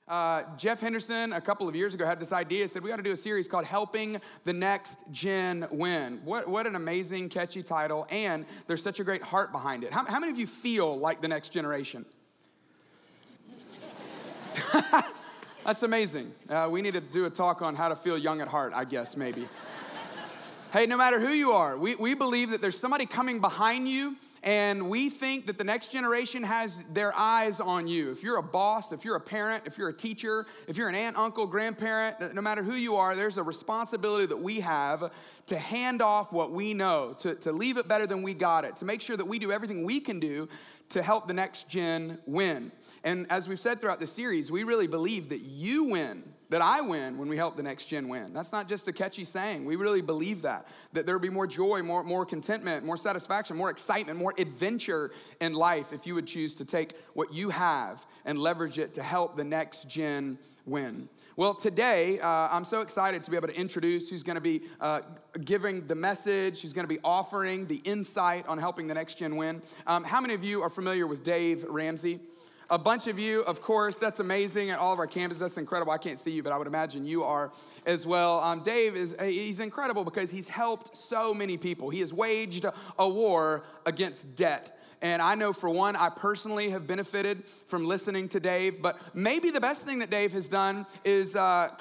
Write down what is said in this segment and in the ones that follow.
Jeff Henderson, a couple of years ago, had this idea, said we got to do a series called Helping the Next Gen Win. What an amazing, catchy title, and there's such a great heart behind it. How many of you feel like the next generation? That's amazing. We need to do a talk on how to feel young at heart, I guess, maybe. Hey, no matter who you are, we believe that there's somebody coming behind you, and we think that the next generation has their eyes on you. If you're a boss, if you're a parent, if you're a teacher, if you're an aunt, uncle, grandparent, no matter who you are, there's a responsibility that we have to hand off what we know, to leave it better than we got it, to make sure that we do everything we can do to help the next gen win. And as we've said throughout the series, we really believe that you win, that I win when we help the next gen win. That's not just a catchy saying. We really believe that there will be more joy, more contentment, more satisfaction, more excitement, more adventure in life if you would choose to take what you have and leverage it to help the next gen win. Well, today, I'm so excited to be able to introduce who's going to be giving the message, who's going to be offering the insight on helping the next gen win. How many of you are familiar with Dave Ramsey? A bunch of you, of course. That's amazing. At all of our campuses, that's incredible. I can't see you, but I would imagine you are as well. Dave he's incredible because he's helped so many people. He has waged a war against debt. And I know for one, I personally have benefited from listening to Dave, but maybe the best thing that Dave has done is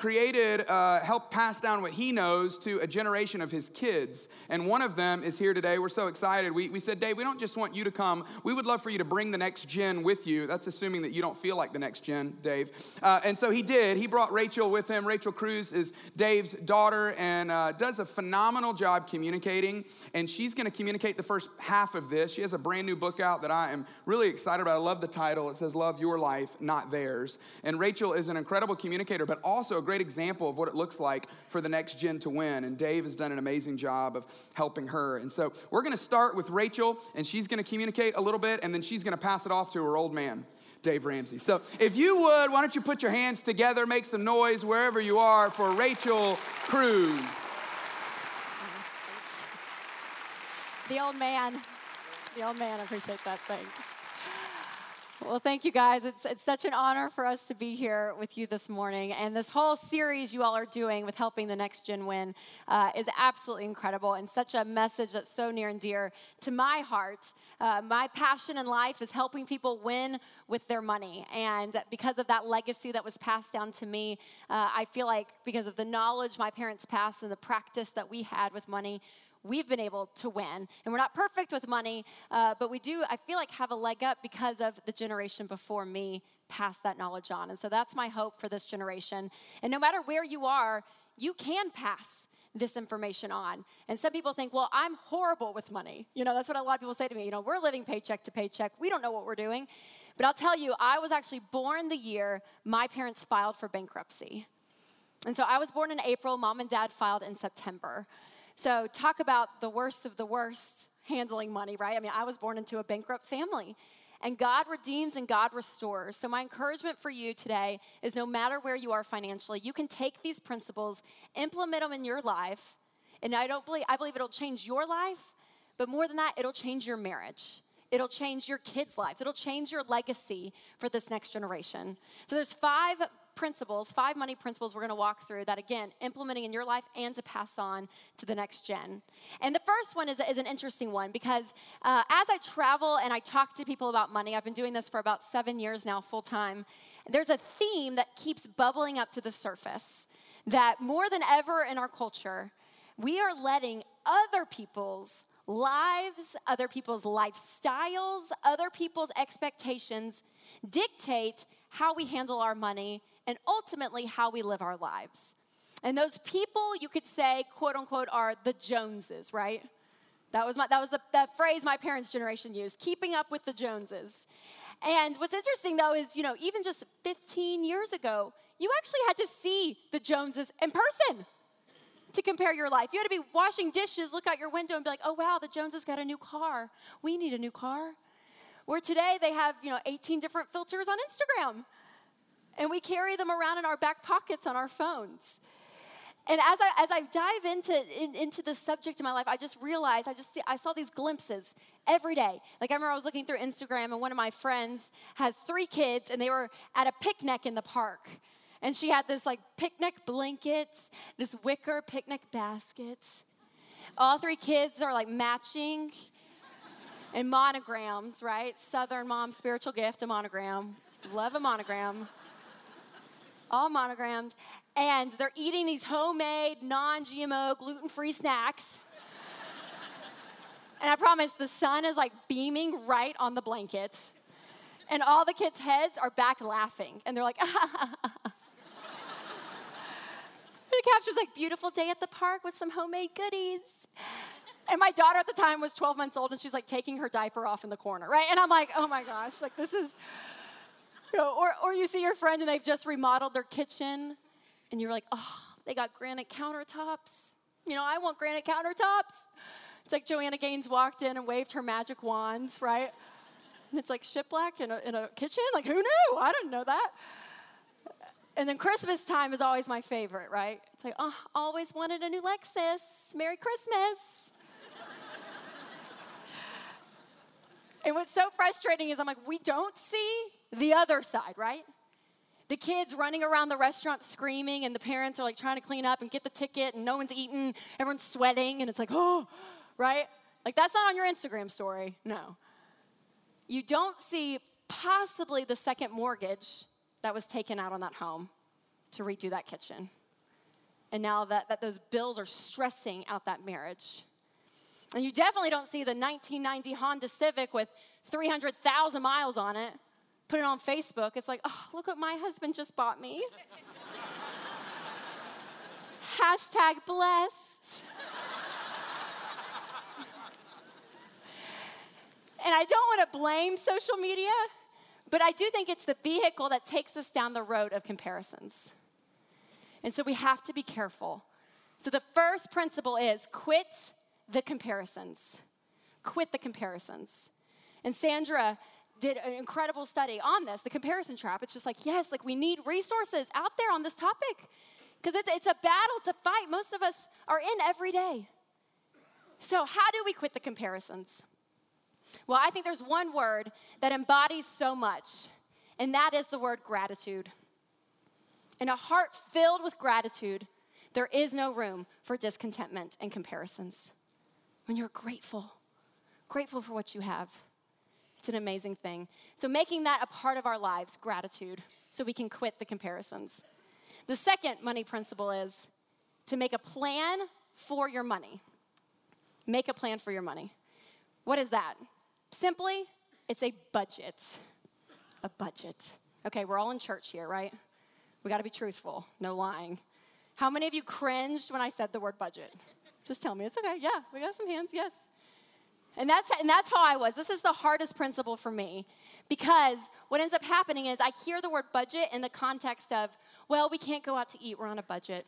help pass down what he knows to a generation of his kids. And one of them is here today. We're so excited. We said, Dave, we don't just want you to come. We would love for you to bring the next gen with you. That's assuming that you don't feel like the next gen, Dave. And so he did. He brought Rachel with him. Rachel Cruz is Dave's daughter and does a phenomenal job communicating. And she's going to communicate the first half of this. She has a brand new book out that I am really excited about. I love the title. It says, Love Your Life, Not Theirs. And Rachel is an incredible communicator, but also a great example of what it looks like for the next gen to win. And Dave has done an amazing job of helping her. And so we're going to start with Rachel, and she's going to communicate a little bit, and then she's going to pass it off to her old man, Dave Ramsey. So if you would, why don't you put your hands together, make some noise wherever you are for Rachel Cruz. The old man, I appreciate that, thanks. Well, thank you guys. It's such an honor for us to be here with you this morning. And this whole series you all are doing with helping the next gen win is absolutely incredible and such a message that's so near and dear to my heart. My passion in life is helping people win with their money. And because of that legacy that was passed down to me, I feel like because of the knowledge my parents passed and the practice that we had with money, we've been able to win. And we're not perfect with money, but we do, I feel like, have a leg up because of the generation before me passed that knowledge on. And so that's my hope for this generation. And no matter where you are, you can pass this information on. And some people think, well, I'm horrible with money. That's what a lot of people say to me. We're living paycheck to paycheck. We don't know what we're doing. But I'll tell you, I was actually born the year my parents filed for bankruptcy. And so I was born in April. Mom and dad filed in September. So talk about the worst of the worst handling money, right? I mean, I was born into a bankrupt family. And God redeems and God restores. So my encouragement for you today is no matter where you are financially, you can take these principles, implement them in your life. And I believe it'll change your life, but more than that, it'll change your marriage. It'll change your kids' lives. It'll change your legacy for this next generation. So there's five money principles we're going to walk through that, again, implementing in your life and to pass on to the next gen. And the first one is an interesting one because as I travel and I talk to people about money, I've been doing this for about 7 years now, full time, there's a theme that keeps bubbling up to the surface that more than ever in our culture, we are letting other people's lives, other people's lifestyles, other people's expectations dictate how we handle our money and ultimately how we live our lives. And those people, you could say, quote unquote, are the Joneses, right? That was the phrase my parents' generation used, keeping up with the Joneses. And what's interesting though is, even just 15 years ago, you actually had to see the Joneses in person to compare your life. You had to be washing dishes, look out your window and be like, oh wow, the Joneses got a new car. We need a new car. Where today they have, 18 different filters on Instagram. And we carry them around in our back pockets on our phones. And as I dive into the subject in my life, I just realized, I saw these glimpses every day. Like I remember I was looking through Instagram and one of my friends has 3 kids and they were at a picnic in the park. And she had this like picnic blankets, this wicker picnic basket. All 3 kids are like matching and monograms, right? Southern mom, spiritual gift, a monogram. Love a monogram. All monogrammed. And they're eating these homemade, non-GMO, gluten-free snacks. And I promise the sun is like beaming right on the blankets. And all the kids' heads are back laughing. And they're like, The caption's like, beautiful day at the park with some homemade goodies. And my daughter at the time was 12 months old and she's like taking her diaper off in the corner, right? And I'm like, oh my gosh, like this is, or you see your friend and they've just remodeled their kitchen. And you're like, oh, they got granite countertops. I want granite countertops. It's like Joanna Gaines walked in and waved her magic wands, right? And it's like shiplap in a kitchen? Like, who knew? I didn't know that. And then Christmas time is always my favorite, right? It's like, oh, always wanted a new Lexus. Merry Christmas. And what's so frustrating is I'm like, we don't see the other side, right? The kids running around the restaurant screaming, and the parents are like trying to clean up and get the ticket, and no one's eating, everyone's sweating, and it's like, oh, right? Like that's not on your Instagram story, no. You don't see possibly the second mortgage that was taken out on that home to redo that kitchen. And now that those bills are stressing out that marriage. And you definitely don't see the 1990 Honda Civic with 300,000 miles on it. Put it on Facebook, it's like, oh, look what my husband just bought me. Hashtag blessed. And I don't want to blame social media, but I do think it's the vehicle that takes us down the road of comparisons. And so we have to be careful. So the first principle is quit the comparisons. Quit the comparisons. And Sandra did an incredible study on this, the comparison trap. It's just like, yes, like we need resources out there on this topic because it's a battle to fight most of us are in every day. So how do we quit the comparisons? Well, I think there's one word that embodies so much, and that is the word gratitude. In a heart filled with gratitude, there is no room for discontentment and comparisons. When you're grateful for what you have, it's an amazing thing. So making that a part of our lives, gratitude, so we can quit the comparisons. The second money principle is to make a plan for your money. Make a plan for your money. What is that? Simply, it's a budget. A budget. Okay, we're all in church here, right? We got to be truthful, no lying. How many of you cringed when I said the word budget? Just tell me. It's okay. Yeah, we got some hands. Yes. And that's how I was. This is the hardest principle for me because what ends up happening is I hear the word budget in the context of, well, we can't go out to eat. We're on a budget.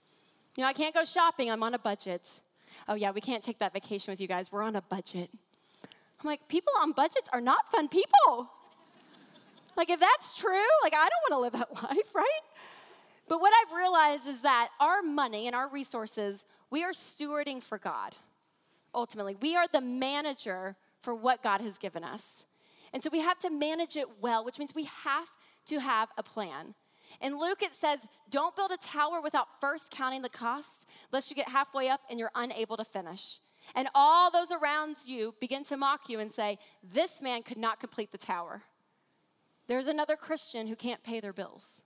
I can't go shopping. I'm on a budget. Oh, yeah, we can't take that vacation with you guys. We're on a budget. I'm like, people on budgets are not fun people. Like, if that's true, like, I don't want to live that life, right? But what I've realized is that our money and our resources, we are stewarding for God. Ultimately, we are the manager for what God has given us. And so we have to manage it well, which means we have to have a plan. In Luke, it says, don't build a tower without first counting the cost, lest you get halfway up and you're unable to finish. And all those around you begin to mock you and say, this man could not complete the tower. There's another Christian who can't pay their bills.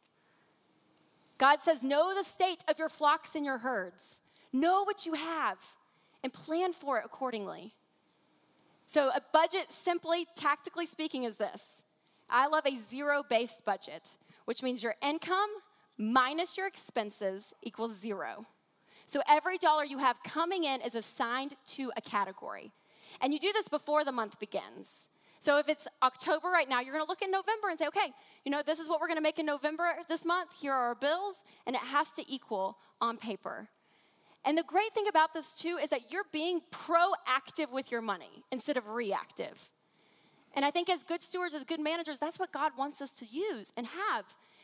God says, know the state of your flocks and your herds. Know what you have and plan for it accordingly. So a budget, simply, tactically speaking, is this. I love a zero-based budget, which means your income minus your expenses equals zero. So every dollar you have coming in is assigned to a category. And you do this before the month begins. So if it's October right now, you're going to look in November and say, okay, this is what we're going to make in November this month. Here are our bills, and it has to equal on paper. And the great thing about this, too, is that you're being proactive with your money instead of reactive. And I think as good stewards, as good managers, that's what God wants us to use and have.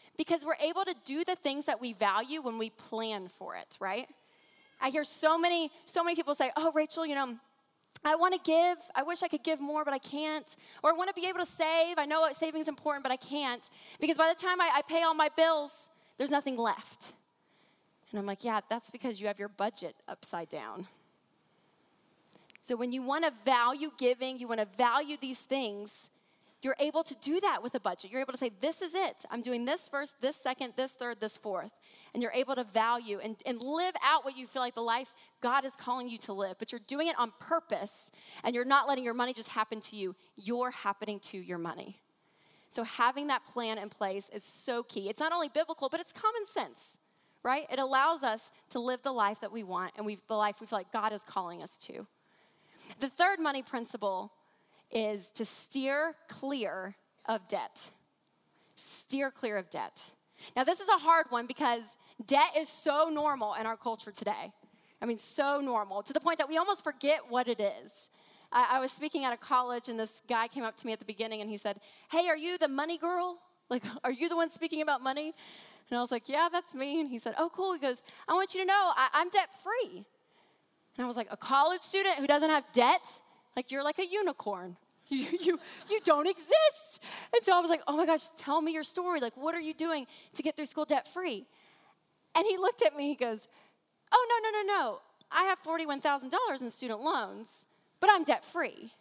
because we're able to do the things that we value when we plan for it, right? I hear so many people say, oh, Rachel, I want to give. I wish I could give more, but I can't. Or I want to be able to save. I know saving is important, but I can't. Because by the time I pay all my bills, there's nothing left. And I'm like, yeah, that's because you have your budget upside down. So when you want to value giving, you want to value these things, you're able to do that with a budget. You're able to say, this is it. I'm doing this first, this second, this third, this fourth. And you're able to value and live out what you feel like the life God is calling you to live. But you're doing it on purpose, and you're not letting your money just happen to you. You're happening to your money. So having that plan in place is so key. It's not only biblical, but it's common sense, right? It allows us to live the life that we want and the life we feel like God is calling us to. The third money principle is to steer clear of debt. Steer clear of debt. Now, this is a hard one because debt is so normal in our culture today. I mean, so normal, to the point that we almost forget what it is. I was speaking at a college, and this guy came up to me at the beginning, and he said, hey, are you the money girl? Like, are you the one speaking about money? And I was like, yeah, that's me. And he said, oh, cool. He goes, I want you to know I'm debt-free. And I was like, a college student who doesn't have debt? Like, you're like a unicorn. You don't exist. And so I was like, oh my gosh, tell me your story. Like, what are you doing to get through school debt-free? And he looked at me, he goes, oh, no. I have $41,000 in student loans, but I'm debt-free.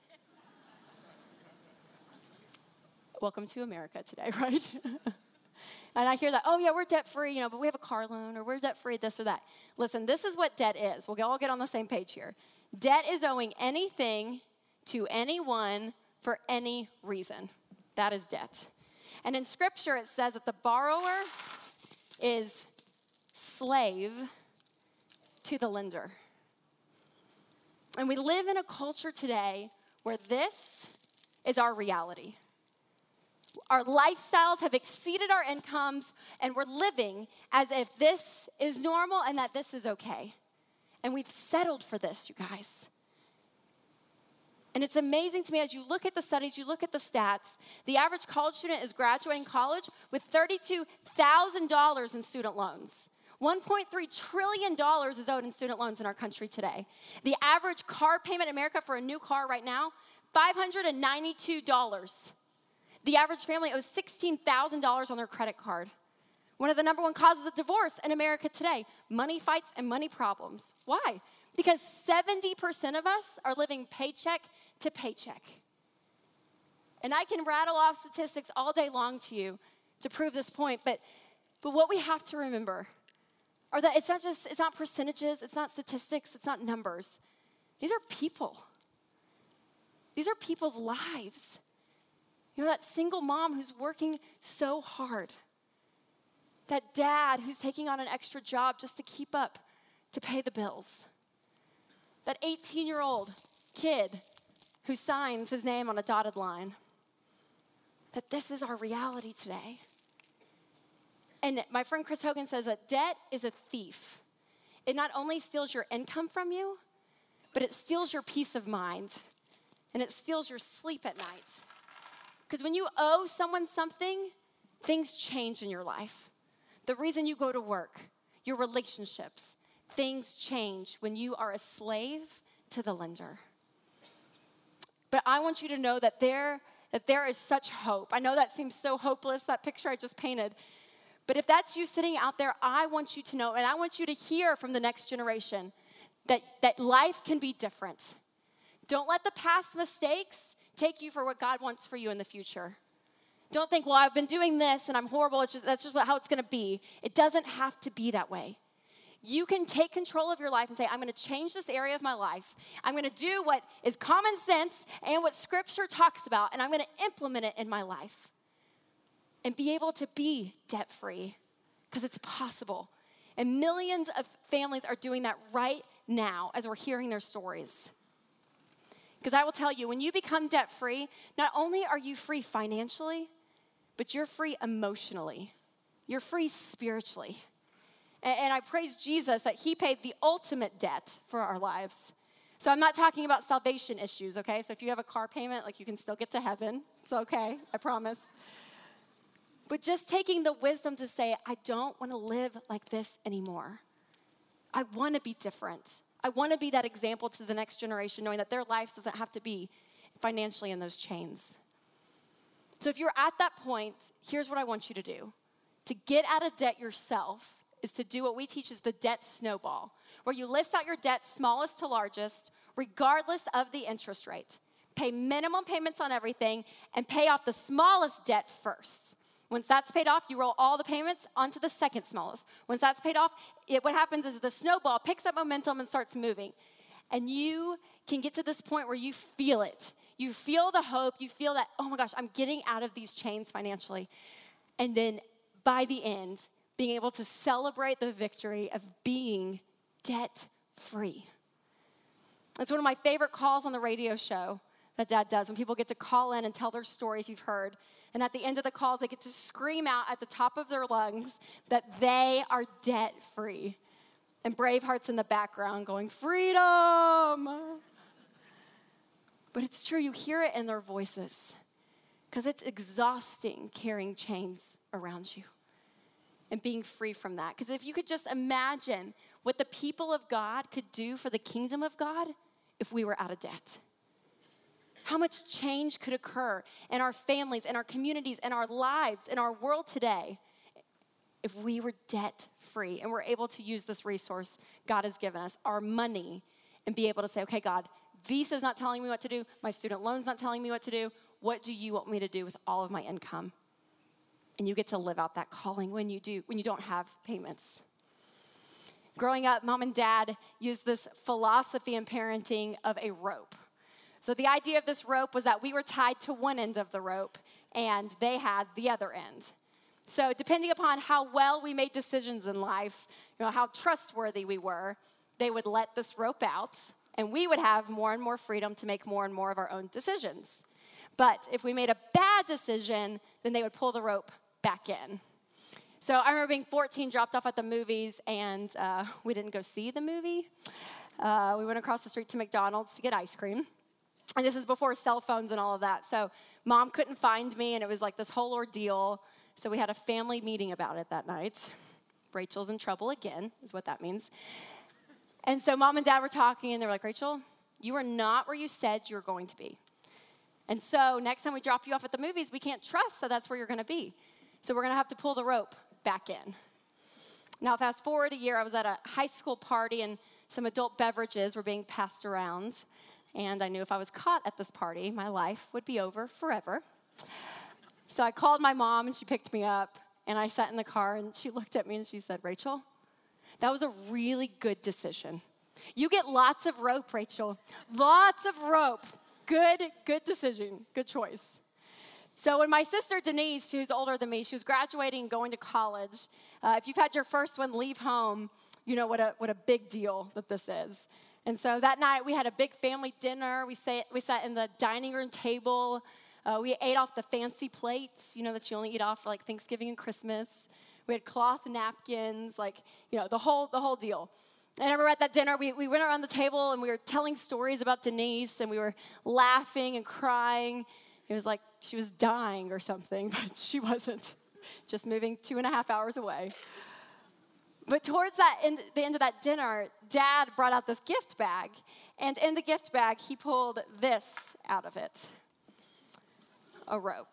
Welcome to America today, right? And I hear that, oh yeah, we're debt-free, but we have a car loan, or we're debt-free, this or that. Listen, this is what debt is. We'll all get on the same page here. Debt is owing anything to anyone for any reason. That is debt. And in Scripture, it says that the borrower is slave to the lender. And we live in a culture today where this is our reality. Our lifestyles have exceeded our incomes, and we're living as if this is normal and that this is okay. And we've settled for this, you guys. And it's amazing to me as you look at the studies, you look at the stats, the average college student is graduating college with $32,000 in student loans. $1.3 trillion is owed in student loans in our country today. The average car payment in America for a new car right now, $592. The average family owes $16,000 on their credit card. One of the number one causes of divorce in America today, money fights and money problems. Why? Because 70% of us are living paycheck to paycheck. And I can rattle off statistics all day long to you to prove this point, but what we have to remember are that it's not percentages, it's not statistics, it's not numbers. These are people. These are people's lives. That single mom who's working so hard. That dad who's taking on an extra job just to keep up, to pay the bills. That 18-year-old kid who signs his name on a dotted line. That this is our reality today. And my friend Chris Hogan says that debt is a thief. It not only steals your income from you, but it steals your peace of mind. And it steals your sleep at night. Because when you owe someone something, things change in your life. The reason you go to work, your relationships, things change when you are a slave to the lender. But I want you to know that there is such hope. I know that seems so hopeless, that picture I just painted. But if that's you sitting out there, I want you to know, and I want you to hear from the next generation that life can be different. Don't let the past mistakes take you for what God wants for you in the future. Don't think, well, I've been doing this and I'm horrible. That's just how it's going to be. It doesn't have to be that way. You can take control of your life and say, I'm going to change this area of my life. I'm going to do what is common sense and what Scripture talks about, and I'm going to implement it in my life and be able to be debt-free because it's possible. And millions of families are doing that right now as we're hearing their stories. Because I will tell you, when you become debt-free, not only are you free financially, but you're free emotionally. You're free spiritually. And I praise Jesus that he paid the ultimate debt for our lives. So I'm not talking about salvation issues, okay? So if you have a car payment, you can still get to heaven. It's okay, I promise. But just taking the wisdom to say, I don't want to live like this anymore. I want to be different. I want to be that example to the next generation, knowing that their life doesn't have to be financially in those chains. So if you're at that point, here's what I want you to do. To get out of debt yourself is to do what we teach is the debt snowball, where you list out your debt smallest to largest, regardless of the interest rate. Pay minimum payments on everything and pay off the smallest debt first. Once that's paid off, you roll all the payments onto the second smallest. Once that's paid off, what happens is the snowball picks up momentum and starts moving. And you can get to this point where you feel it. You feel the hope. You feel that, oh my gosh, I'm getting out of these chains financially. And then by the end, being able to celebrate the victory of being debt-free. It's one of my favorite calls on the radio show that Dad does, when people get to call in and tell their story, if you've heard. And at the end of the calls, they get to scream out at the top of their lungs that they are debt-free. And Braveheart's in the background going, freedom! But it's true, you hear it in their voices, because it's exhausting carrying chains around you and being free from that. Because if you could just imagine what the people of God could do for the kingdom of God if we were out of debt. How much change could occur in our families, in our communities, in our lives, in our world today if we were debt-free and we're able to use this resource God has given us, our money, and be able to say, okay, God, Visa's not telling me what to do. My student loan's not telling me what to do. What do you want me to do with all of my income? And you get to live out that calling when you don't have payments. Growing up, Mom and Dad used this philosophy in parenting of a rope. So the idea of this rope was that we were tied to one end of the rope and they had the other end. So depending upon how well we made decisions in life, how trustworthy we were, they would let this rope out and we would have more and more freedom to make more and more of our own decisions. But if we made a bad decision, then they would pull the rope back in. So I remember being 14, dropped off at the movies, and we didn't go see the movie. We went across the street to McDonald's to get ice cream. And this is before cell phones and all of that. So Mom couldn't find me, and it was like this whole ordeal. So we had a family meeting about it that night. Rachel's in trouble again, is what that means. And so Mom and Dad were talking, and they were like, Rachel, you are not where you said you were going to be. And so next time we drop you off at the movies, we can't trust that that's where you're going to be. So we're going to have to pull the rope back in. Now, fast forward a year, I was at a high school party, and some adult beverages were being passed around. And I knew if I was caught at this party, my life would be over forever. So I called my mom, and she picked me up. And I sat in the car, and she looked at me, and she said, Rachel, that was a really good decision. You get lots of rope, Rachel. Lots of rope. Good decision. Good choice. So when my sister Denise, who's older than me, she was graduating and going to college. If you've had your first one leave home, you know what a big deal that this is. And so that night we had a big family dinner. We sat in the dining room table. We ate off the fancy plates, that you only eat off for like Thanksgiving and Christmas. We had cloth napkins, the whole deal. And I remember at that dinner, we went around the table and we were telling stories about Denise, and we were laughing and crying. It was like she was dying or something, but she wasn't. Just moving 2.5 hours away. But towards the end of that dinner, Dad brought out this gift bag. And in the gift bag, he pulled this out of it. A rope.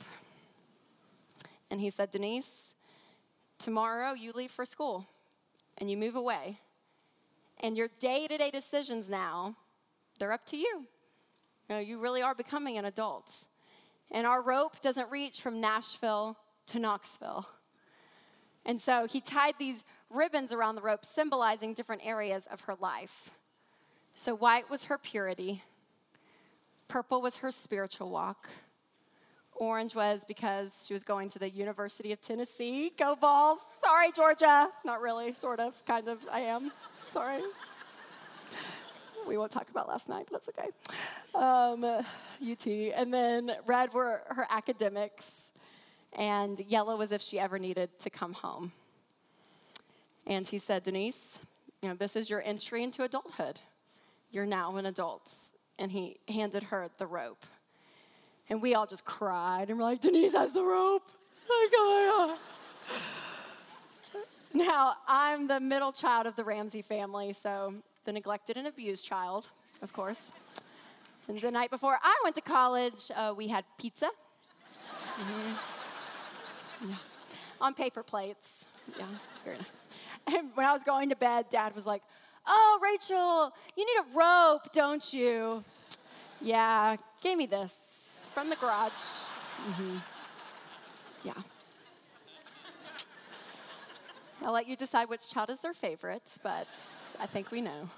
And he said, Denise, tomorrow you leave for school and you move away. And your day-to-day decisions now, they're up to you. You really are becoming an adult. And our rope doesn't reach from Nashville to Knoxville. And so he tied these ribbons around the rope, symbolizing different areas of her life. So white was her purity. Purple was her spiritual walk. Orange was because she was going to the University of Tennessee. Go Vols. Sorry, Georgia. Not really, sort of, kind of, I am. Sorry. We won't talk about last night, but that's okay. UT. And then red were her academics. And yellow was if she ever needed to come home. And he said, Denise, this is your entry into adulthood. You're now an adult. And he handed her the rope. And we all just cried, and we're like, Denise has the rope. Now, I'm the middle child of the Ramsey family, so the neglected and abused child, of course. And the night before I went to college, we had pizza. Yeah. On paper plates. Yeah, it's very nice. And when I was going to bed, Dad was like, "Oh, Rachel, you need a rope, don't you?" Yeah, gave me this from the garage. Yeah. I'll let you decide which child is their favorite, but I think we know.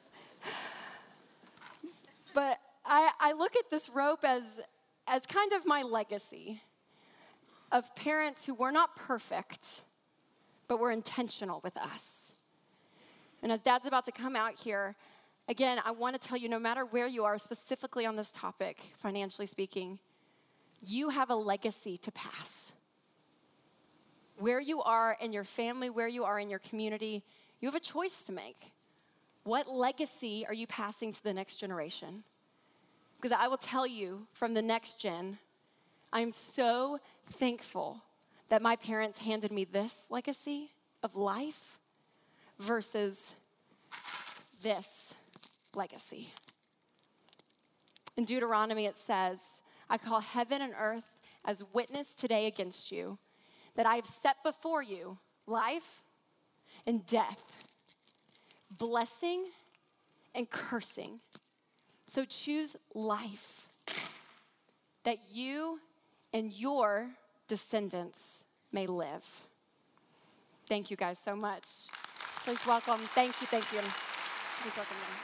But I look at this rope as kind of my legacy of parents who were not perfect, but were intentional with us. And as Dad's about to come out here, again, I want to tell you, no matter where you are, specifically on this topic, financially speaking, you have a legacy to pass. Where you are in your family, where you are in your community, you have a choice to make. What legacy are you passing to the next generation? Because I will tell you, from the next gen, I'm so thankful that my parents handed me this legacy of life versus this legacy. In Deuteronomy, it says, "I call heaven and earth as witness today against you, that I have set before you life and death, blessing and cursing. So choose life, that you and your descendants may live." Thank you guys so much. Please welcome. Thank you. Please welcome them.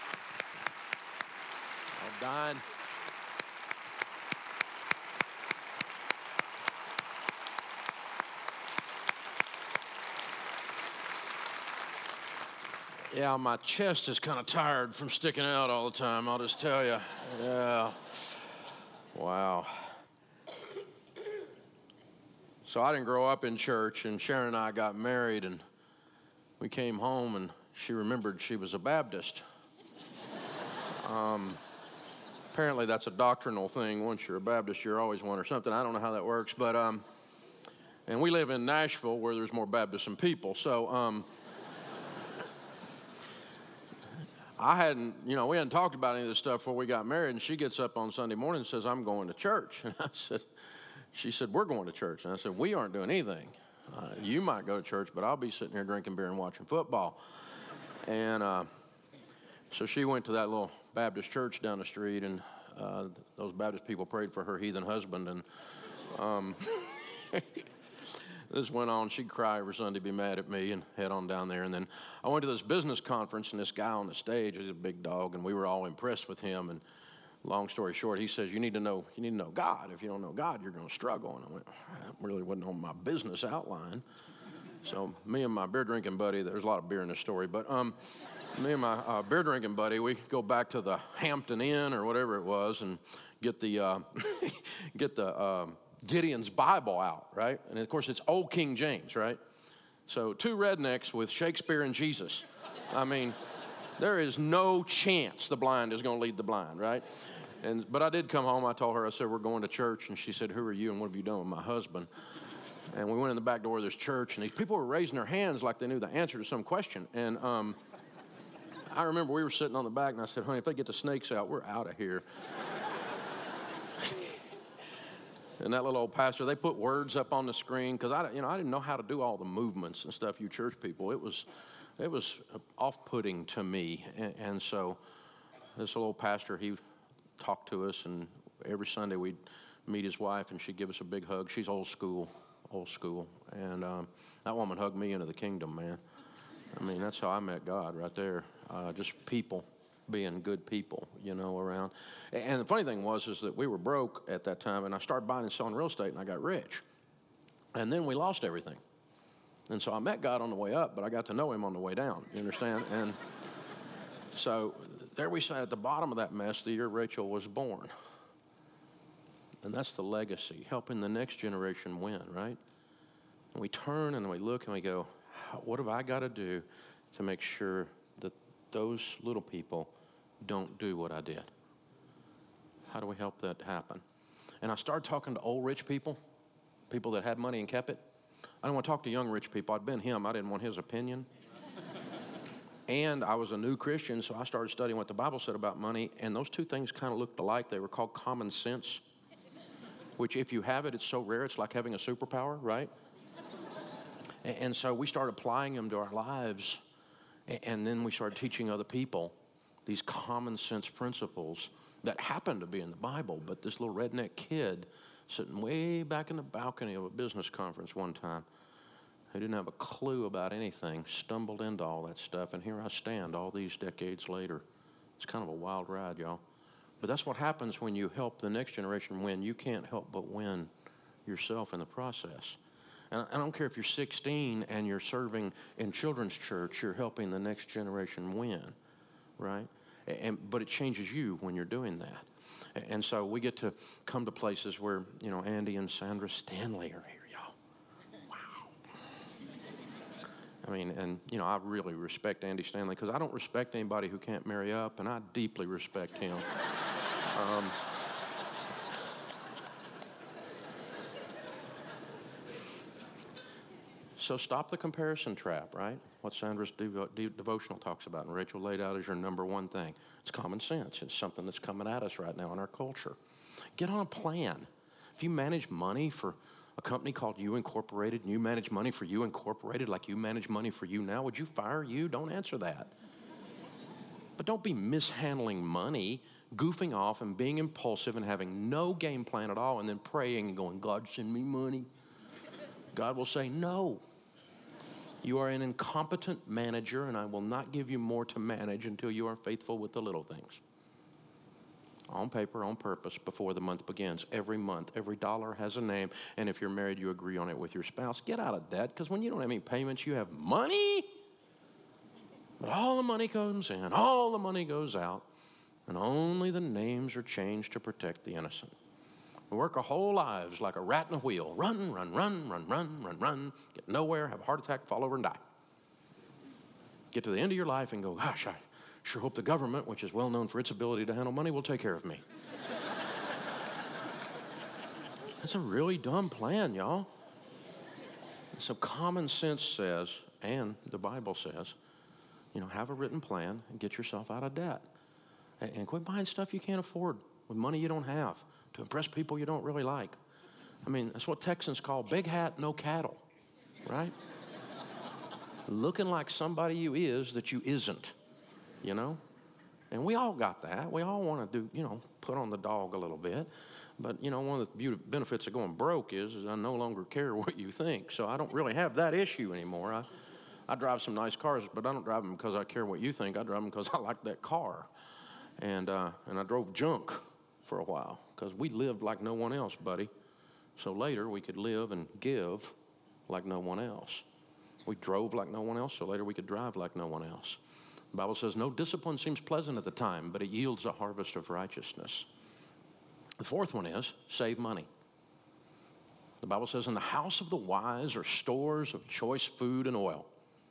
Well done. Yeah, my chest is kind of tired from sticking out all the time, I'll just tell you. Yeah. Wow. So I didn't grow up in church, and Sharon and I got married, and we came home, and she remembered she was a Baptist. Apparently that's a doctrinal thing. Once you're a Baptist, you're always one or something. I don't know how that works, but, and we live in Nashville where there's more Baptists than people, so, we hadn't talked about any of this stuff before we got married, and she gets up on Sunday morning and says, "I'm going to church." And she said, "We're going to church." And I said, "We aren't doing anything. You might go to church, but I'll be sitting here drinking beer and watching football." And so she went to that little Baptist church down the street, and those Baptist people prayed for her heathen husband, and this went on. She'd cry every Sunday, be mad at me, and head on down there. And then I went to this business conference, and this guy on the stage, he's a big dog, and we were all impressed with him. And long story short, he says, you need to know God. If you don't know God, you're going to struggle. And I went, that really wasn't on my business outline. So me and my beer drinking buddy, there's a lot of beer in this story, but me and my beer drinking buddy, we go back to the Hampton Inn or whatever it was, and get the Gideon's Bible out, right? And of course, it's Old King James, right? So 2 rednecks with Shakespeare and Jesus. I mean, there is no chance the blind is going to lead the blind, right? But I did come home. I told her, I said, "We're going to church." And she said, "Who are you and what have you done with my husband?" And we went in the back door of this church, and these people were raising their hands like they knew the answer to some question. And I remember we were sitting on the back, and I said, "Honey, if they get the snakes out, we're out of here." And that little old pastor, they put words up on the screen, because I didn't know how to do all the movements and stuff, you church people. It was off-putting to me. And so this little pastor, he talked to us, and every Sunday we'd meet his wife, and she'd give us a big hug. She's old school. And that woman hugged me into the kingdom, man. I mean, that's how I met God right there. Just people being good people, around. And the funny thing is that we were broke at that time, and I started buying and selling real estate, and I got rich. And then we lost everything. And so I met God on the way up, but I got to know him on the way down, you understand? And so there we sat at the bottom of that mess the year Rachel was born. And that's the legacy, helping the next generation win, right? And we turn and we look and we go, what have I got to do to make sure that those little people don't do what I did? How do we help that happen? And I started talking to old rich people people that had money and kept it. I didn't want to talk to young rich people. I'd been him. I didn't want his opinion. And I was a new Christian, so I started studying what the Bible said about money, and those two things kind of looked alike. They were called common sense, which if you have it, it's so rare, it's like having a superpower, right? And so we started applying them to our lives, and then we started teaching other people these common sense principles that happen to be in the Bible. But this little redneck kid sitting way back in the balcony of a business conference one time, who didn't have a clue about anything, stumbled into all that stuff, and here I stand all these decades later. It's kind of a wild ride, y'all. But that's what happens when you help the next generation win. You can't help but win yourself in the process. And I don't care if you're 16 and you're serving in children's church, you're helping the next generation win, right? But it changes you when you're doing that. And so we get to come to places where, Andy and Sandra Stanley are here. I mean, and, I really respect Andy Stanley because I don't respect anybody who can't marry up, and I deeply respect him. So stop the comparison trap, right? What Sandra's devotional talks about, and Rachel laid out as your number one thing. It's common sense. It's something that's coming at us right now in our culture. Get on a plan. If you manage money for a company called You Incorporated, and you manage money for You Incorporated like you manage money for you now, would you fire you? Don't answer that. But don't be mishandling money, goofing off and being impulsive and having no game plan at all and then praying and going, God, send me money. God will say, no. You are an incompetent manager, and I will not give you more to manage until you are faithful with the little things. On paper, on purpose, before the month begins. Every month, every dollar has a name, and if you're married, you agree on it with your spouse. Get out of debt, because when you don't have any payments, you have money, but all the money comes in, all the money goes out, and only the names are changed to protect the innocent. We work our whole lives like a rat in a wheel. Run, run, run, run, run, run, run, get nowhere, have a heart attack, fall over and die. Get to the end of your life and go, gosh, I sure hope the government, which is well known for its ability to handle money, will take care of me. That's a really dumb plan, y'all. So common sense says, and the Bible says, have a written plan and get yourself out of debt. And quit buying stuff you can't afford with money you don't have to impress people you don't really like. I mean, that's what Texans call big hat, no cattle, right? Looking like somebody you is that you isn't. And we all got that. We all want to do, put on the dog a little bit. But, one of the benefits of going broke is I no longer care what you think. So I don't really have that issue anymore. I drive some nice cars, but I don't drive them because I care what you think. I drive them because I like that car. And I drove junk for a while because we lived like no one else, buddy. So later we could live and give like no one else. We drove like no one else, so later we could drive like no one else. The Bible says, no discipline seems pleasant at the time, but it yields a harvest of righteousness. The fourth one is save money. The Bible says, in the house of the wise are stores of choice food and oil.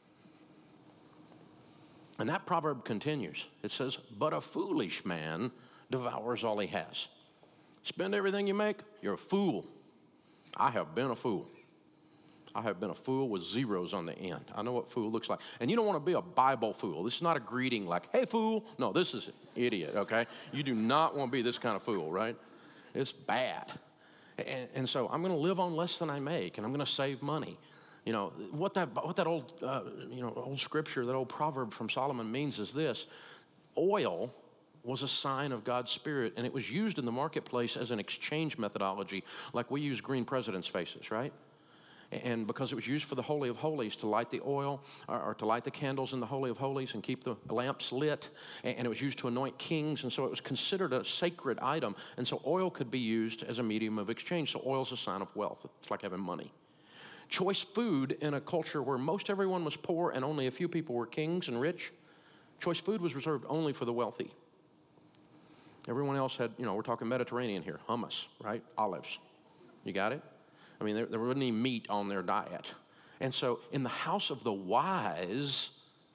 And that proverb continues. It says, but a foolish man devours all he has. Spend everything you make, you're a fool. I have been a fool. I have been a fool with zeros on the end. I know what fool looks like. And you don't want to be a Bible fool. This is not a greeting like, hey, fool. No, this is idiot, okay? You do not want to be this kind of fool, right? It's bad. And so I'm going to live on less than I make, and I'm going to save money. What that old, old scripture, that old proverb from Solomon means is this. Oil was a sign of God's Spirit, and it was used in the marketplace as an exchange methodology, like we use green presidents' faces, right? And because it was used for the Holy of Holies to light the oil or to light the candles in the Holy of Holies and keep the lamps lit, and it was used to anoint kings, and so it was considered a sacred item, and so oil could be used as a medium of exchange. So oil is a sign of wealth. It's like having money. Choice food in a culture where most everyone was poor and only a few people were kings and rich, choice food was reserved only for the wealthy. Everyone else had, we're talking Mediterranean here, hummus, right? Olives. You got it? I mean, there wasn't any meat on their diet. And so in the house of the wise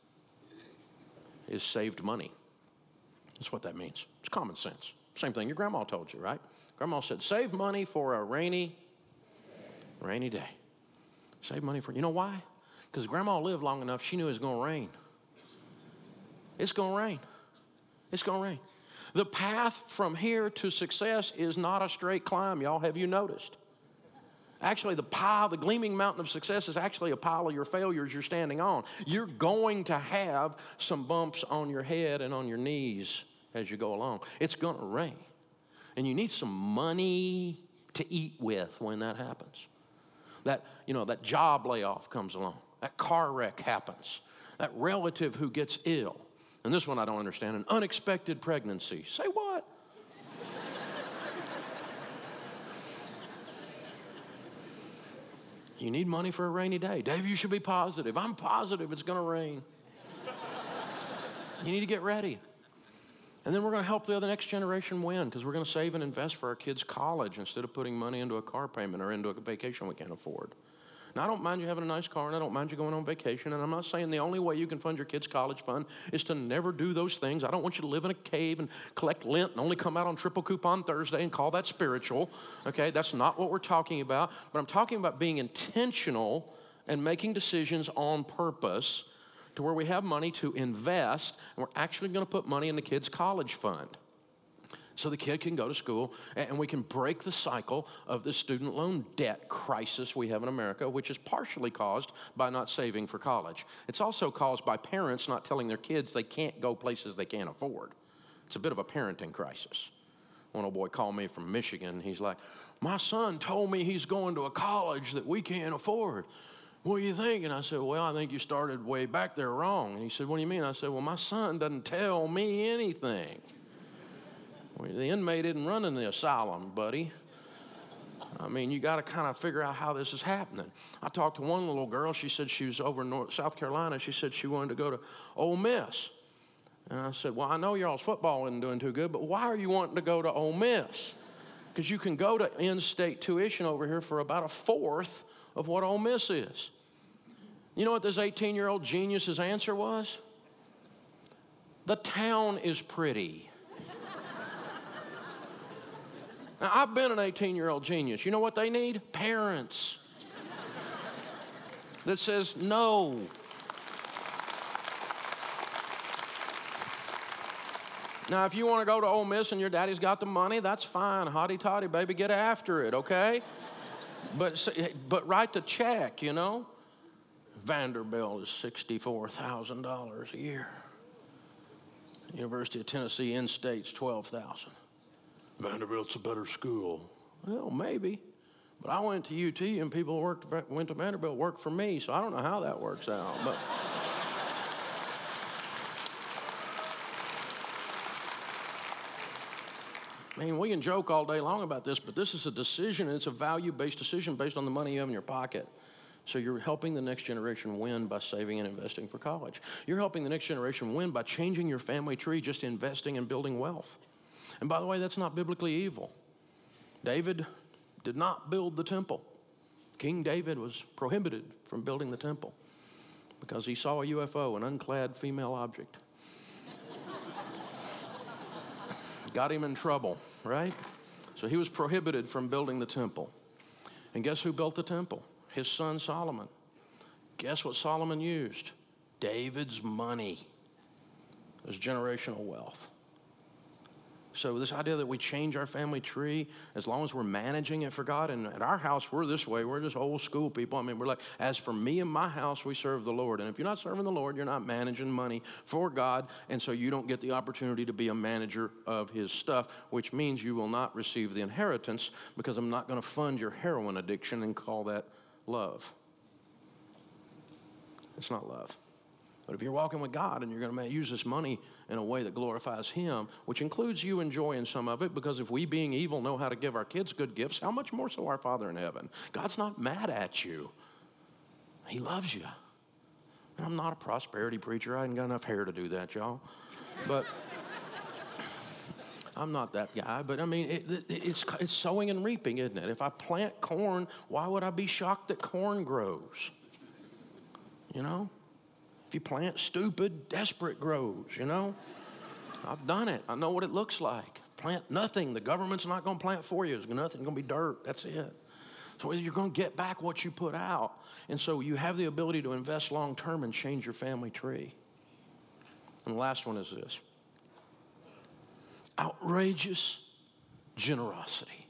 is saved money. That's what that means. It's common sense. Same thing your grandma told you, right? Grandma said, save money for a rainy Rainy day. Save money for, you know why? Because Grandma lived long enough, she knew it was going to rain. It's going to rain. It's going to rain. The path from here to success is not a straight climb, y'all. Have you noticed? Actually, the gleaming mountain of success is actually a pile of your failures you're standing on. You're going to have some bumps on your head and on your knees as you go along. It's going to rain. And you need some money to eat with when that happens. That job layoff comes along. That car wreck happens. That relative who gets ill. And this one I don't understand, an unexpected pregnancy. Say what? You need money for a rainy day. Dave, you should be positive. I'm positive it's going to rain. You need to get ready. And then we're going to help the next generation win because we're going to save and invest for our kids' college instead of putting money into a car payment or into a vacation we can't afford. Now, I don't mind you having a nice car, and I don't mind you going on vacation, and I'm not saying the only way you can fund your kids' college fund is to never do those things. I don't want you to live in a cave and collect lint and only come out on triple coupon Thursday and call that spiritual, okay? That's not what we're talking about, but I'm talking about being intentional and making decisions on purpose to where we have money to invest, and we're actually going to put money in the kids' college fund. So the kid can go to school, and we can break the cycle of the student loan debt crisis we have in America, which is partially caused by not saving for college. It's also caused by parents not telling their kids they can't go places they can't afford. It's a bit of a parenting crisis. One old boy called me from Michigan. He's like, my son told me he's going to a college that we can't afford. What do you think? And I said, well, I think you started way back there wrong. And he said, what do you mean? I said, well, my son doesn't tell me anything. Well, the inmate isn't running the asylum, buddy. I mean, you got to kind of figure out how this is happening. I talked to one little girl. She said she was over in South Carolina. She said she wanted to go to Ole Miss. And I said, well, I know y'all's football isn't doing too good, but why are you wanting to go to Ole Miss? Because you can go to in-state tuition over here for about a fourth of what Ole Miss is. You know what this 18-year-old genius's answer was? The town is pretty. Now, I've been an 18-year-old genius. You know what they need? Parents that says no. Now, if you want to go to Ole Miss and your daddy's got the money, that's fine. Hotty-toddy, baby, get after it, okay? But write the check, you know? Vanderbilt is $64,000 a year. University of Tennessee in-state's $12,000. Vanderbilt's a better school. Well, maybe. But I went to UT and people went to Vanderbilt, worked for me, so I don't know how that works out. But I mean, we can joke all day long about this, but this is a decision, and it's a value-based decision based on the money you have in your pocket. So you're helping the next generation win by saving and investing for college. You're helping the next generation win by changing your family tree, just investing and building wealth. And by the way, that's not biblically evil. David did not build the temple. King David was prohibited from building the temple because he saw a UFO, an unclad female object. Got him in trouble, right? So he was prohibited from building the temple. And guess who built the temple? His son Solomon. Guess what Solomon used? David's money. It was generational wealth. So this idea that we change our family tree as long as we're managing it for God, and at our house, we're this way. We're just old school people. I mean, we're like, as for me and my house, we serve the Lord. And if you're not serving the Lord, you're not managing money for God, and so you don't get the opportunity to be a manager of his stuff, which means you will not receive the inheritance because I'm not going to fund your heroin addiction and call that love. It's not love. But if you're walking with God and you're going to use this money in a way that glorifies him, which includes you enjoying some of it, because if we being evil know how to give our kids good gifts, how much more so our Father in heaven? God's not mad at you. He loves you. And I'm not a prosperity preacher. I ain't got enough hair to do that, y'all. But I'm not that guy. But I mean, it's sowing and reaping, isn't it? If I plant corn, why would I be shocked that corn grows? You know? If you plant stupid, desperate grows, you know? I've done it. I know what it looks like. Plant nothing. The government's not going to plant for you. There's nothing going to be dirt. That's it. So you're going to get back what you put out. And so you have the ability to invest long term and change your family tree. And the last one is this: outrageous generosity.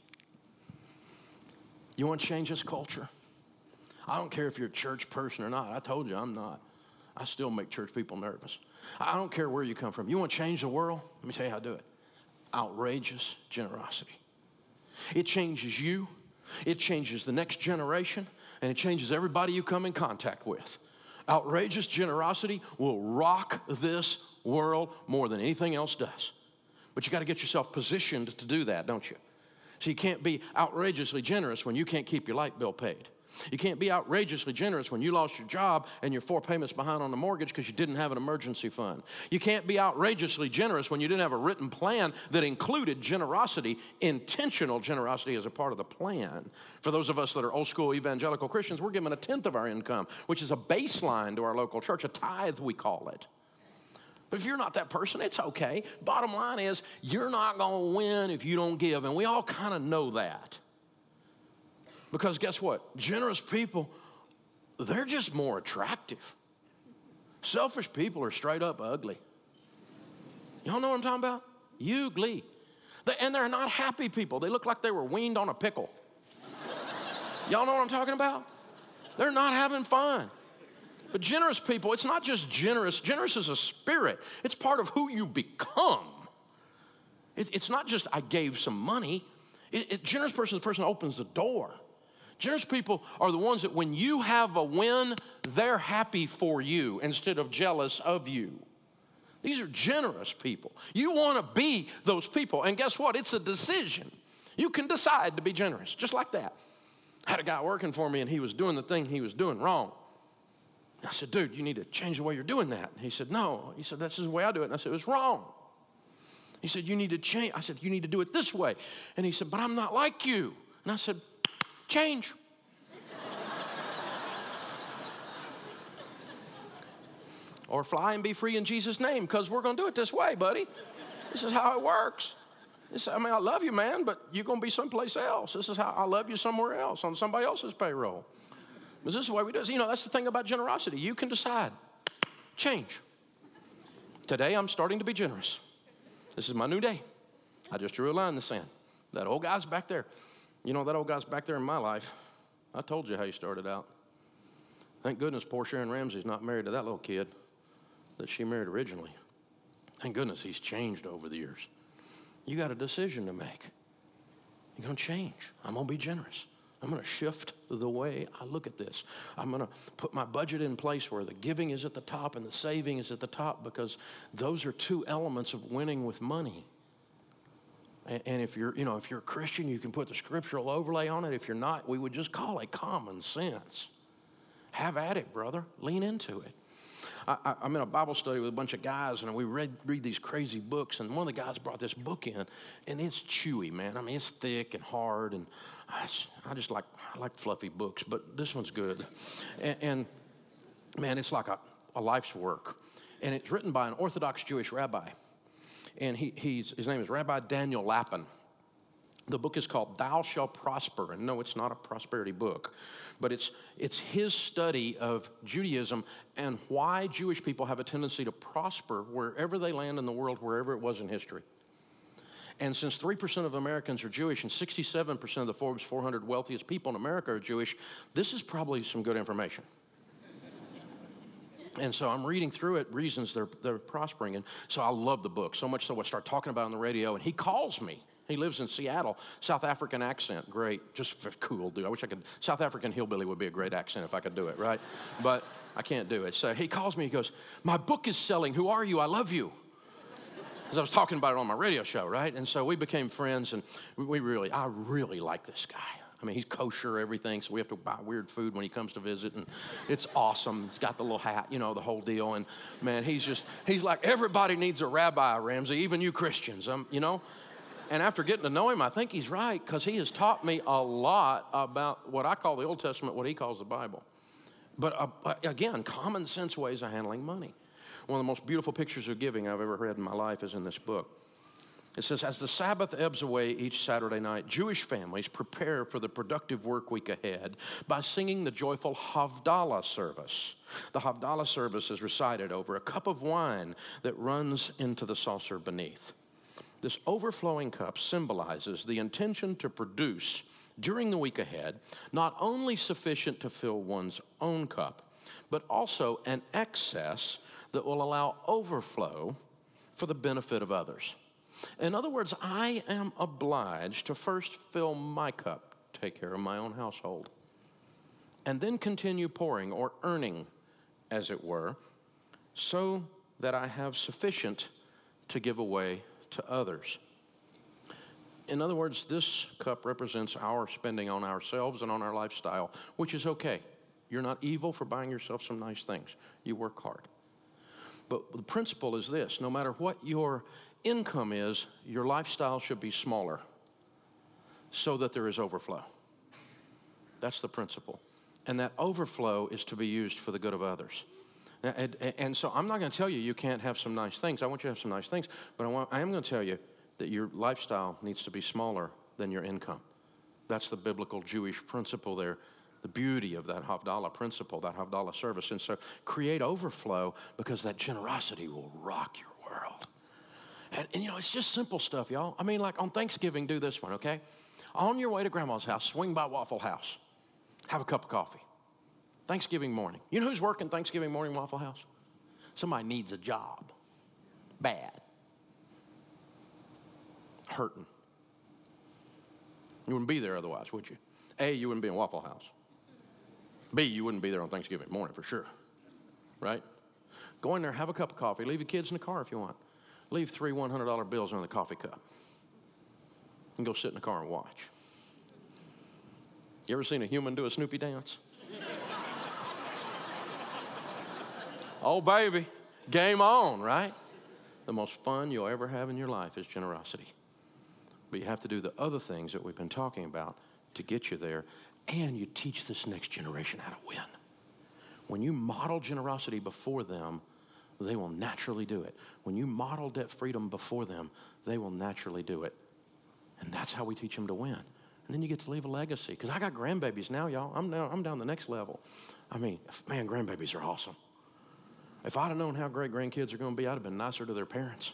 You want to change this culture? I don't care if you're a church person or not. I told you I'm not. I still make church people nervous. I don't care where you come from. You want to change the world? Let me tell you how to do it. Outrageous generosity. It changes you. It changes the next generation, and it changes everybody you come in contact with. Outrageous generosity will rock this world more than anything else does. But you got to get yourself positioned to do that, don't you? So you can't be outrageously generous when you can't keep your light bill paid. You can't be outrageously generous when you lost your job and you're 4 payments behind on the mortgage because you didn't have an emergency fund. You can't be outrageously generous when you didn't have a written plan that included generosity, intentional generosity as a part of the plan. For those of us that are old school evangelical Christians, we're given 1/10 of our income, which is a baseline to our local church, a tithe we call it. But if you're not that person, it's okay. Bottom line is, you're not going to win if you don't give, and we all kind of know that. Because guess what? Generous people, they're just more attractive. Selfish people are straight up ugly. Y'all know what I'm talking about? Ugly. And they're not happy people. They look like they were weaned on a pickle. Y'all know what I'm talking about? They're not having fun. But generous people, it's not just generous. Generous is a spirit. It's part of who you become. It's not just I gave some money. Generous person is the person who opens the door. Generous people are the ones that when you have a win, they're happy for you instead of jealous of you. These are generous people. You want to be those people. And guess what? It's a decision. You can decide to be generous, just like that. I had a guy working for me, and he was doing the thing he was doing wrong. I said, dude, you need to change the way you're doing that. And he said, no. He said, that's the way I do it. And I said, it's wrong. He said, you need to change. I said, you need to do it this way. And he said, but I'm not like you. And I said, change. Or fly and be free in Jesus' name, because we're going to do it this way, buddy. This is how it works. I love you, man, but you're going to be someplace else. This is how I love you somewhere else, on somebody else's payroll. But this is the way we do it. You know, that's the thing about generosity. You can decide. Change. Today, I'm starting to be generous. This is my new day. I just drew a line in the sand. That old guy's back there. You know, that old guy's back there in my life. I told you how he started out. Thank goodness poor Sharon Ramsey's not married to that little kid that she married originally. Thank goodness he's changed over the years. You got a decision to make. You're going to change. I'm going to be generous. I'm going to shift the way I look at this. I'm going to put my budget in place where the giving is at the top and the saving is at the top, because those are two elements of winning with money. And if you're a Christian, you can put the scriptural overlay on it. If you're not, we would just call it common sense. Have at it, brother. Lean into it. I'm in a Bible study with a bunch of guys, and we read these crazy books, and one of the guys brought this book in, and it's chewy, man. I mean, it's thick and hard, and I like fluffy books, but this one's good. And man, it's like a life's work. And it's written by an Orthodox Jewish rabbi. And his name is Rabbi Daniel Lapin. The book is called Thou Shalt Prosper. And no, it's not a prosperity book, but it's his study of Judaism and why Jewish people have a tendency to prosper wherever they land in the world, wherever it was in history. And since 3% of Americans are Jewish and 67% of the Forbes 400 wealthiest people in America are Jewish, this is probably some good information. And so I'm reading through it, reasons they're prospering. And so I love the book, so much so I start talking about it on the radio. And he calls me. He lives in Seattle. South African accent, great. Just cool, dude. I wish I could. South African hillbilly would be a great accent if I could do it, right? But I can't do it. So he calls me. He goes, my book is selling. Who are you? I love you. Because I was talking about it on my radio show, right? And so we became friends. And I really like this guy. I mean, he's kosher, everything, so we have to buy weird food when he comes to visit, and it's awesome. He's got the little hat, the whole deal, and man, he's like, everybody needs a rabbi, Ramsey, even you Christians, And after getting to know him, I think he's right, because he has taught me a lot about what I call the Old Testament, what he calls the Bible. But again, common sense ways of handling money. One of the most beautiful pictures of giving I've ever read in my life is in this book. It says, as the Sabbath ebbs away each Saturday night, Jewish families prepare for the productive work week ahead by singing the joyful Havdalah service. The Havdalah service is recited over a cup of wine that runs into the saucer beneath. This overflowing cup symbolizes the intention to produce during the week ahead not only sufficient to fill one's own cup, but also an excess that will allow overflow for the benefit of others. In other words, I am obliged to first fill my cup, take care of my own household, and then continue pouring or earning, as it were, so that I have sufficient to give away to others. In other words, this cup represents our spending on ourselves and on our lifestyle, which is okay. You're not evil for buying yourself some nice things. You work hard. But the principle is this: no matter what your income is, your lifestyle should be smaller so that there is overflow. That's the principle. And that overflow is to be used for the good of others. And so I'm not going to tell you you can't have some nice things. I want you to have some nice things. But I am going to tell you that your lifestyle needs to be smaller than your income. That's the biblical Jewish principle there. The beauty of that Havdalah principle, that Havdalah service. And so create overflow, because that generosity will rock your world. And you know, it's just simple stuff, y'all. I mean, like on Thanksgiving, do this one, okay? On your way to Grandma's house, swing by Waffle House. Have a cup of coffee. Thanksgiving morning. You know who's working Thanksgiving morning, Waffle House? Somebody needs a job. Bad. Hurting. You wouldn't be there otherwise, would you? A, you wouldn't be in Waffle House. B, you wouldn't be there on Thanksgiving morning for sure, right? Go in there, have a cup of coffee. Leave your kids in the car if you want. Leave 3 $100 bills in the coffee cup and go sit in the car and watch. You ever seen a human do a Snoopy dance? Oh, baby, game on, right? The most fun you'll ever have in your life is generosity. But you have to do the other things that we've been talking about to get you there, and you teach this next generation how to win. When you model generosity before them, they will naturally do it. When you model debt freedom before them, they will naturally do it. And that's how we teach them to win. And then you get to leave a legacy. Because I got grandbabies now, y'all. I'm down the next level. I mean, man, grandbabies are awesome. If I'd have known how great grandkids are going to be, I'd have been nicer to their parents.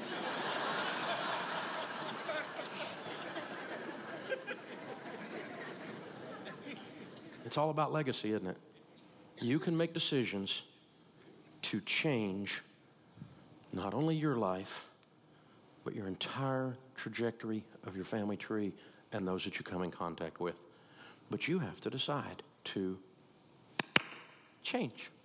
It's all about legacy, isn't it? You can make decisions to change not only your life, but your entire trajectory of your family tree and those that you come in contact with. But you have to decide to change.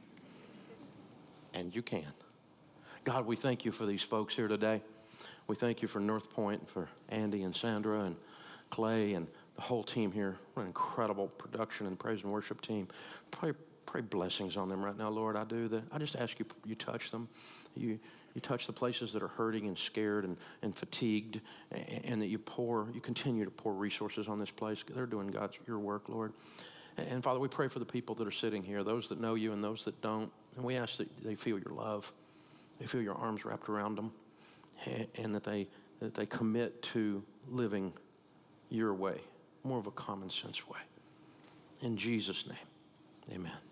And you can. God, we thank you for these folks here today. We thank you for North Point, for Andy and Sandra and Clay and the whole team here. What an incredible production and praise and worship team. Pray blessings on them right now, Lord. I just ask you touch them. You touch the places that are hurting and scared and fatigued, and that you continue to pour resources on this place. They're doing your work, Lord. And Father, we pray for the people that are sitting here, those that know you and those that don't. And we ask that they feel your love, they feel your arms wrapped around them, and that they commit to living your way, more of a common sense way. In Jesus' name, amen.